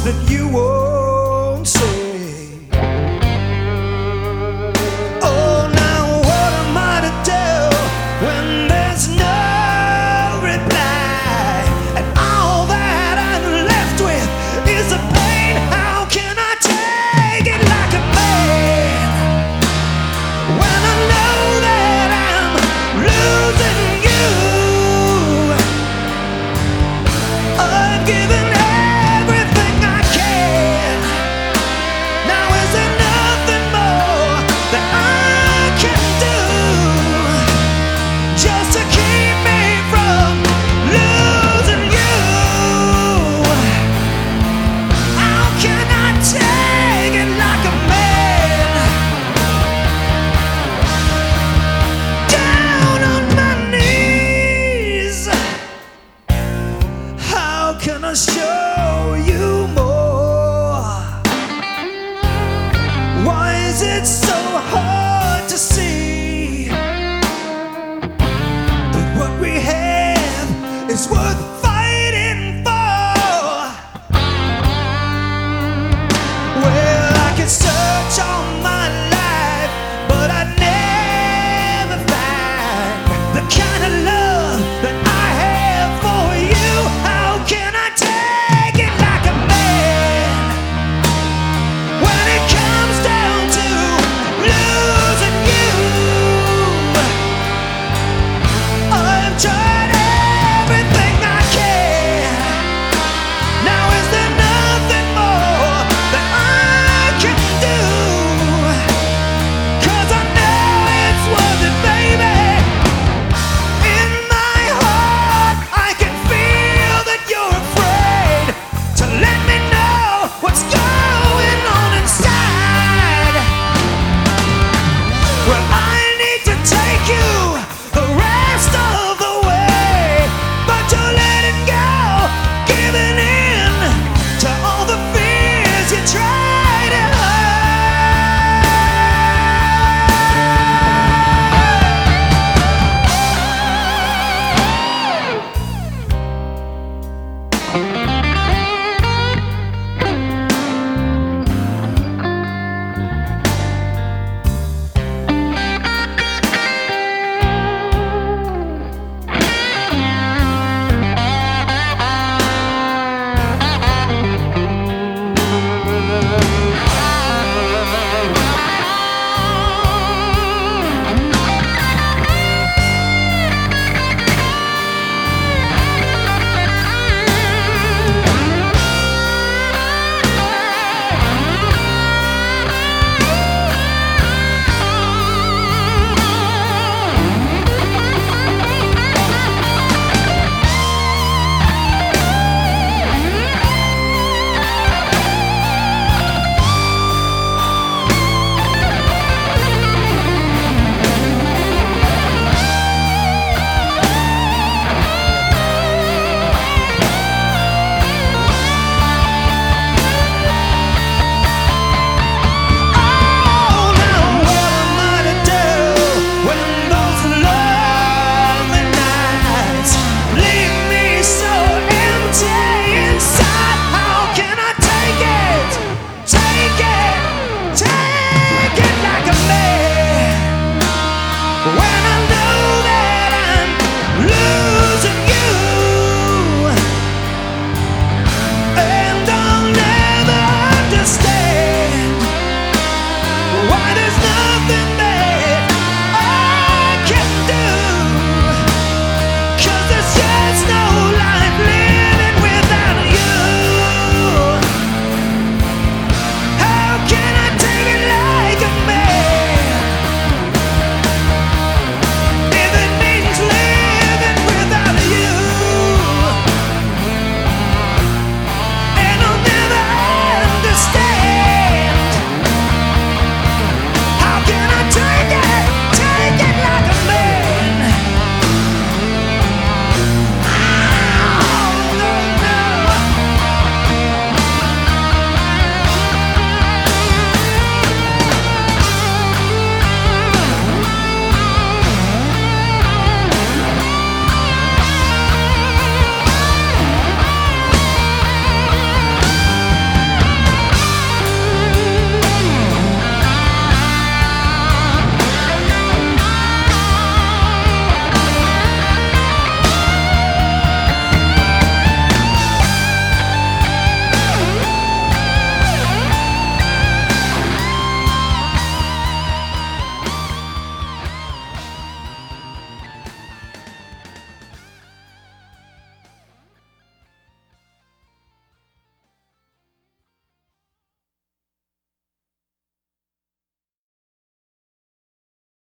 that you won't say. Oh, now what am I to do when there's no reply, and all that I'm left with is a pain? How can I take it like a man when I know that I'm losing you? I've given everything I can. Now is there nothing more that I can do just to keep me from losing you? How can I take it like a man? Down on my knees. How can I show you more? Why is it